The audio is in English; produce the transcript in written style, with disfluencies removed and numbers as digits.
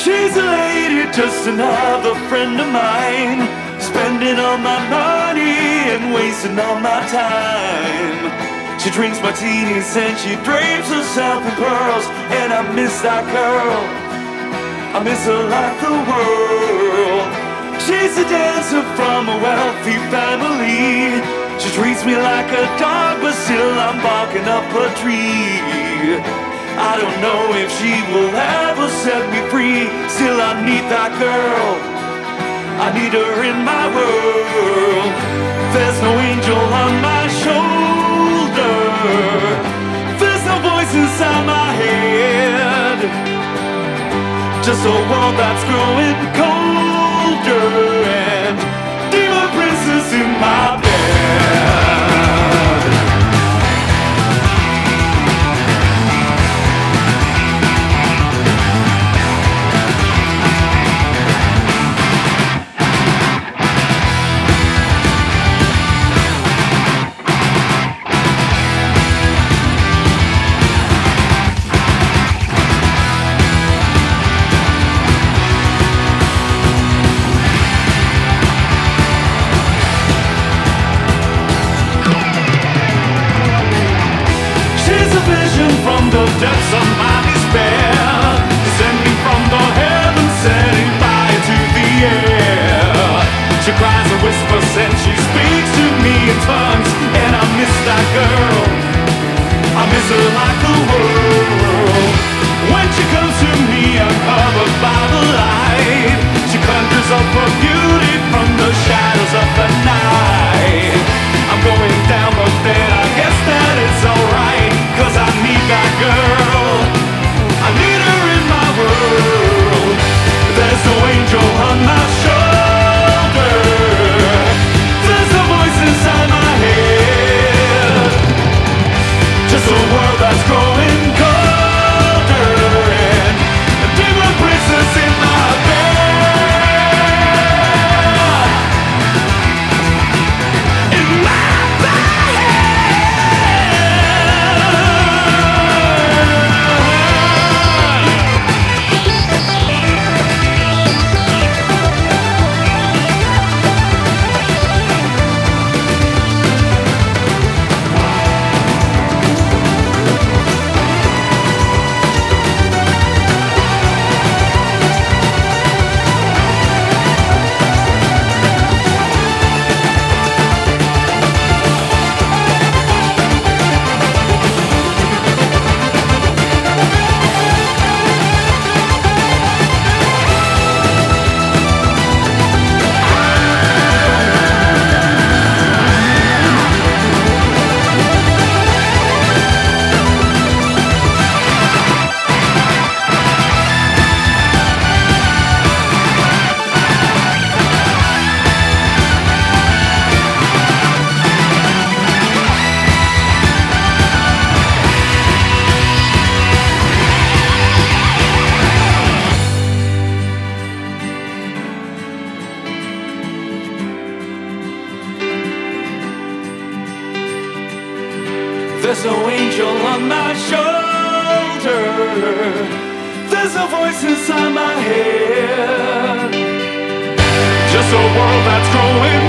She's a lady, just another friend of mine, spending all my money and wasting all my time. She drinks martinis and she drapes herself in pearls, and I miss that girl, I miss her like the world. She's a dancer from a wealthy family. She treats me like a dog, but still I'm barking up a tree. I don't know if she will ever set me free. Still I need that girl, I need her in my world. There's no angel on my shoulder, there's no voice inside my head, just a world that's growing colder and demon princess in my bed. From the depths of my despair, descending from the heavens, setting fire to the air. She cries and whispers and she speaks to me in tongues, and I miss that girl, I miss her like the world. When she comes to me, I'm covered by the light. She conjures up her beauty from the shadows of the night. I'm going down, but then I guess that it's alright, 'cause I need that girl, I need her in my world. There's no angel on my shoulder, there's no voice inside my head, just a world that's growing colder and a demon princess in my bed. In my there's no angel on my shoulder, there's no voice inside my head, just a world that's growing